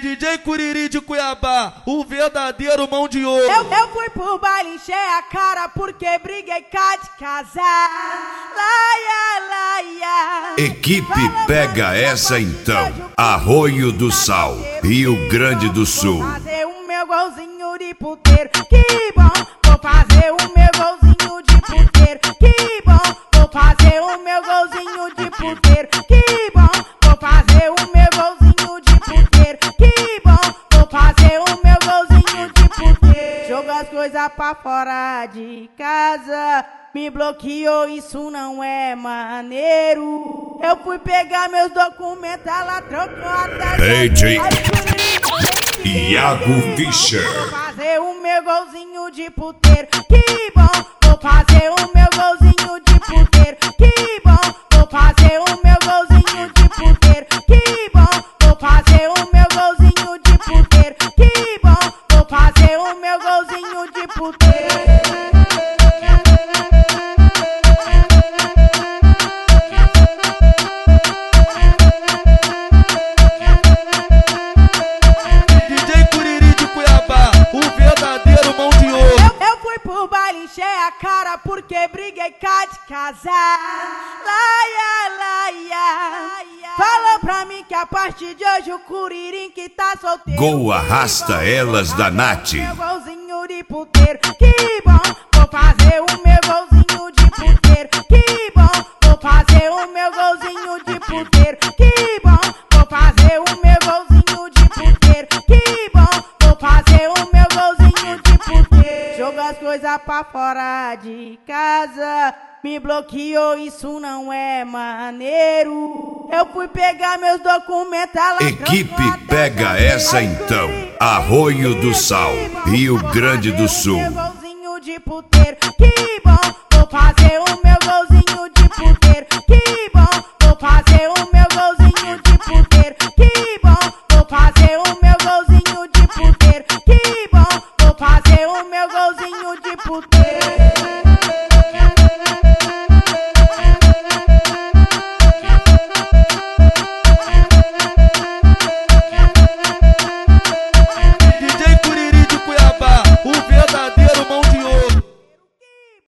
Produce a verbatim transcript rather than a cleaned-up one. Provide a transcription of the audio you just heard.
D J Curiri de Cuiabá, o verdadeiro mão de ouro. Eu, eu fui pro baile, encher a cara porque briguei cá de casar. Laia, laia. Equipe pega essa então. Arroio do Sal, Rio Grande do Sul. Vou fazer o meu golzinho de puteiro, que bom. Vou fazer o meu golzinho de puteiro, que bom. Vou fazer o meu golzinho de puteiro, que bom. Vou fazer o meu golzinho de puteiro, que bom. Vou fazer o meu golzinho de puteiro. Joga as coisas pra fora de casa, me bloqueou, isso não é maneiro. Eu fui pegar meus documentos, ela trocou a taxa. D J Iago Fischer. Vou fazer o meu golzinho de puteiro, que bom. Vou fazer o meu golzinho de puteiro, que bom. Vou fazer o meu golzinho de puteiro, que bom. Vou fazer o meu golzinho de puteiro, que bom. Vou fazer o meu golzinho de puteiro. Encher a cara porque briguei cá de casar. Laia, laia. Fala pra mim que a partir de hoje o Curirim que tá solteiro. Gol arrasta elas da Nath. Meu golzinho de puteiro, que bom. Vou fazer o meu golzinho de puteiro, que bom. Vou fazer o meu golzinho de puteiro, que bom. Vou fazer o meu golzinho de puteiro, que bom. Vou fazer o meu golzinho de puteiro. Joga as coisas pra fora de casa, me bloqueou, isso não é maneiro. Eu fui pegar meus documentos, ela Equipe pega essa então. Arroio do Sal, Rio Grande do Sul. Meu golzinho de puteiro, que